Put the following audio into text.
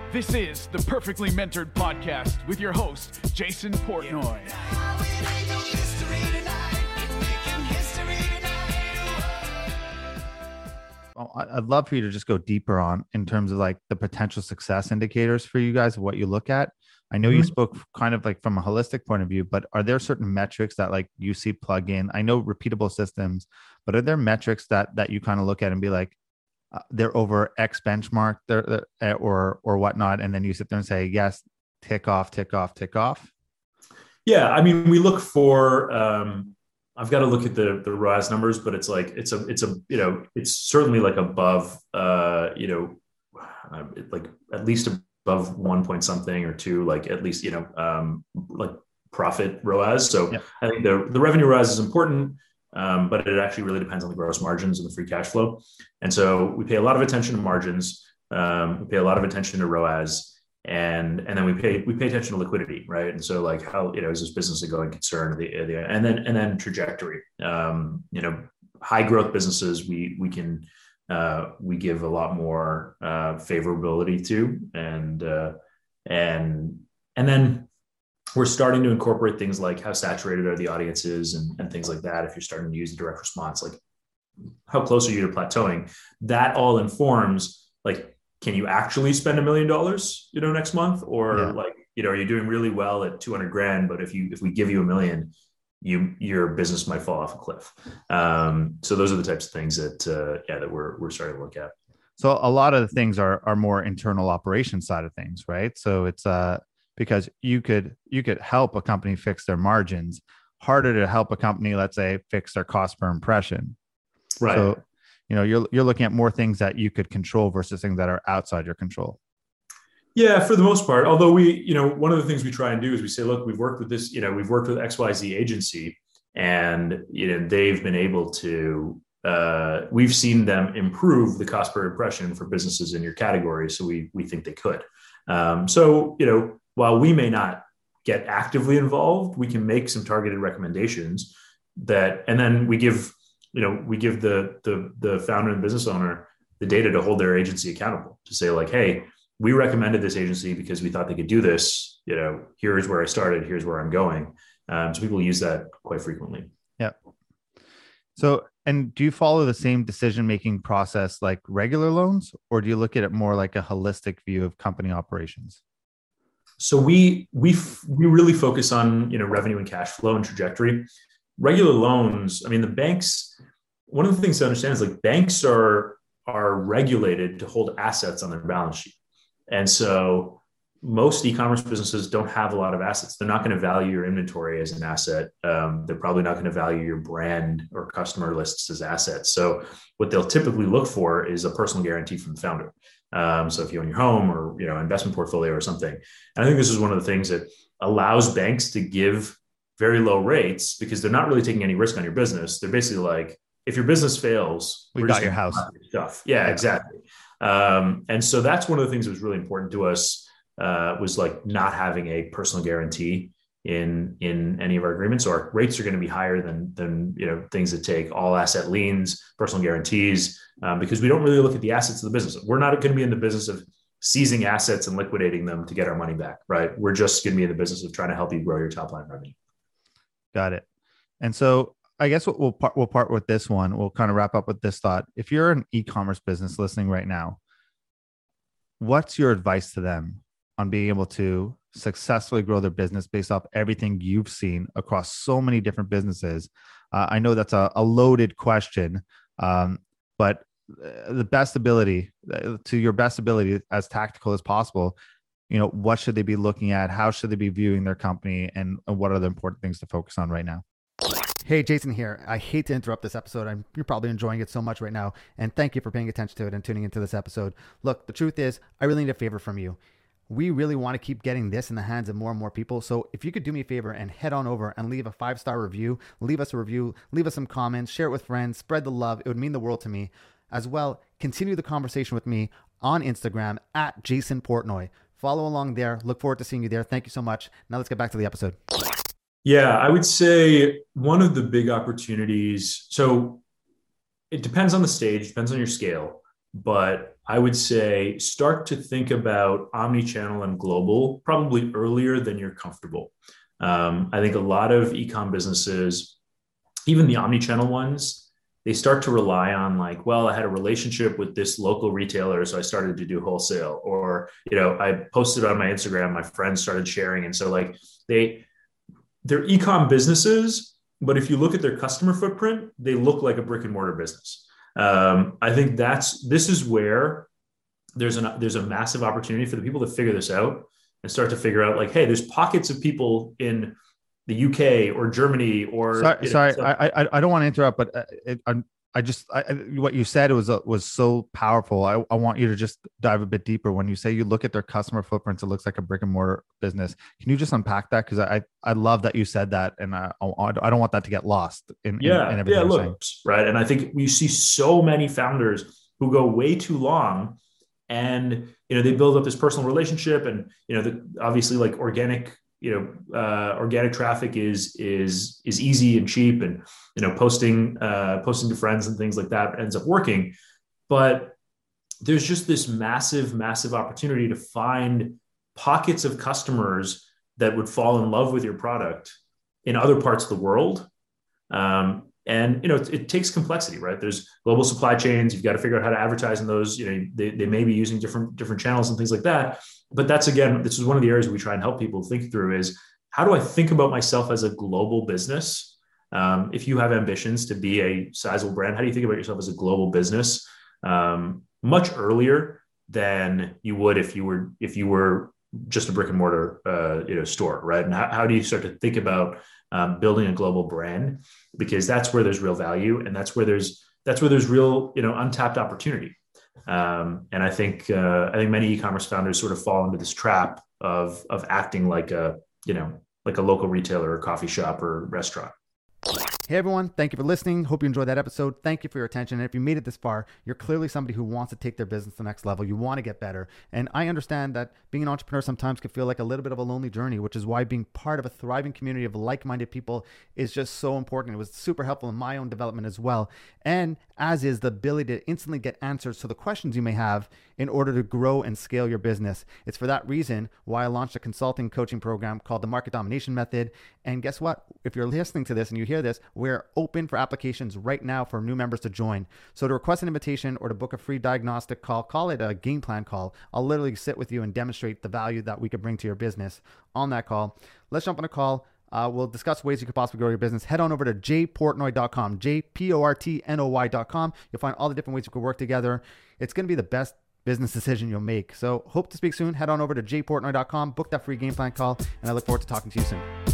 This is the Perfectly Mentored Podcast with your host, Jason Portnoy. I'd love for you to just go deeper on in terms of like the potential success indicators for you guys, what you look at. I know you spoke kind of like from a holistic point of view, but are there certain metrics that like you see plug in? I know repeatable systems, but are there metrics that you kind of look at and be like, they're over X benchmark or whatnot, and then you sit there and say, yes, tick off, tick off, tick off? Yeah, I mean, we look for. I've got to look at the ROAS numbers, but it's like it's it's certainly like above like at least above 1 point something or 2, like at least like profit ROAS. So yeah. I think the revenue ROAS is important. But it actually really depends on the gross margins and the free cash flow. And so we pay a lot of attention to margins. We pay a lot of attention to ROAS, and then we pay attention to liquidity, right? And so like how, is this business a going concern? And then trajectory. High growth businesses we give a lot more favorability to, and then we're starting to incorporate things like how saturated are the audiences and things like that. If you're starting to use the direct response, like how close are you to plateauing? That all informs like, can you actually spend $1 million, next month? Or are you doing really well at 200 grand, but if we give you $1 million, your business might fall off a cliff. So those are the types of things that we're starting to look at. So a lot of the things are more internal operation side of things, right? So it's because you could help a company fix their margins, harder to help a company, let's say, fix their cost per impression. Right. So, you're looking at more things that you could control versus things that are outside your control. Yeah, for the most part. Although one of the things we try and do is we say, look, we've worked with XYZ agency, and they've been able to. We've seen them improve the cost per impression for businesses in your category, so we think they could. While we may not get actively involved, we can make some targeted recommendations and then we give the founder and business owner the data to hold their agency accountable, to say like, hey, we recommended this agency because we thought they could do this. Here's where I started. Here's where I'm going. So people use that quite frequently. Yeah. So, and do you follow the same decision-making process like regular loans, or do you look at it more like a holistic view of company operations? So we really focus on, revenue and cash flow and trajectory. Regular loans, I mean, the banks, one of the things to understand is like banks are regulated to hold assets on their balance sheet. And so most e-commerce businesses don't have a lot of assets. They're not going to value your inventory as an asset. They're probably not going to value your brand or customer lists as assets. So what they'll typically look for is a personal guarantee from the founder. So if you own your home or, investment portfolio or something, and I think this is one of the things that allows banks to give very low rates because they're not really taking any risk on your business. They're basically like, if your business fails, we got your house stuff. Yeah, exactly. And so that's one of the things that was really important to us, was like not having a personal guarantee in any of our agreements. So our rates are going to be higher than things that take all asset liens, personal guarantees, because we don't really look at the assets of the business. We're not going to be in the business of seizing assets and liquidating them to get our money back, right? We're just going to be in the business of trying to help you grow your top line revenue. Got it. And so I guess we'll part with this one. We'll kind of wrap up with this thought. If you're an e-commerce business listening right now, what's your advice to them on being able to successfully grow their business based off everything you've seen across so many different businesses? I know that's a loaded question, but the best ability, to your best ability, as tactical as possible, what should they be looking at? How should they be viewing their company? And what are the important things to focus on right now? Hey, Jason here. I hate to interrupt this episode. You're probably enjoying it so much right now. And thank you for paying attention to it and tuning into this episode. Look, the truth is, I really need a favor from you. We really want to keep getting this in the hands of more and more people. So if you could do me a favor and head on over and leave a 5-star review, leave us a review, leave us some comments, share it with friends, spread the love. It would mean the world to me. As well, continue the conversation with me on Instagram at Jason Portnoy. Follow along there. Look forward to seeing you there. Thank you so much. Now let's get back to the episode. Yeah, I would say one of the big opportunities. So it depends on the stage, depends on your scale, but I would say start to think about omni-channel and global probably earlier than you're comfortable. I think a lot of e-com businesses, even the omni-channel ones, they start to rely on like, well, I had a relationship with this local retailer, so I started to do wholesale, or, I posted on my Instagram, my friends started sharing. And so like they're e-com businesses, but if you look at their customer footprint, they look like a brick and mortar business. I think this is where there's a massive opportunity for the people to figure this out and start to figure out like, hey, there's pockets of people in the UK or Germany or. I don't want to interrupt, but what you said was so powerful. I want you to just dive a bit deeper. When you say you look at their customer footprints, it looks like a brick and mortar business. Can you just unpack that? Because I love that you said that, and I don't want that to get lost in everything you're saying. Right. And I think we see so many founders who go way too long, and they build up this personal relationship, and obviously like organic traffic is easy and cheap, and posting to friends and things like that ends up working. But there's just this massive opportunity to find pockets of customers that would fall in love with your product in other parts of the world. And it takes complexity, right? There's global supply chains. You've got to figure out how to advertise in those. They may be using different channels and things like that. But this is one of the areas we try and help people think through is, how do I think about myself as a global business? If you have ambitions to be a sizable brand, how do you think about yourself as a global business? Much earlier than you would if you were just a brick and mortar store, right? And how do you start to think about building a global brand? Because that's where there's real value, and that's where there's real untapped opportunity. And I think many e-commerce founders sort of fall into this trap of acting like a local retailer or coffee shop or restaurant. Hey everyone, thank you for listening. Hope you enjoyed that episode. Thank you for your attention. And if you made it this far, you're clearly somebody who wants to take their business to the next level. You want to get better. And I understand that being an entrepreneur sometimes can feel like a little bit of a lonely journey, which is why being part of a thriving community of like-minded people is just so important. It was super helpful in my own development as well. And as is the ability to instantly get answers to the questions you may have in order to grow and scale your business. It's for that reason why I launched a consulting coaching program called the Market Domination Method. And guess what? If you're listening to this and you hear this, we're open for applications right now for new members to join. So to request an invitation or to book a free diagnostic call it a game plan call. I'll literally sit with you and demonstrate the value that we could bring to your business on that call. Let's jump on a call. We'll discuss ways you could possibly grow your business. Head on over to jportnoy.com, jportnoy.com. You'll find all the different ways we could work together. It's going to be the best business decision you'll make. So hope to speak soon. Head on over to jportnoy.com, book that free game plan call, and I look forward to talking to you soon.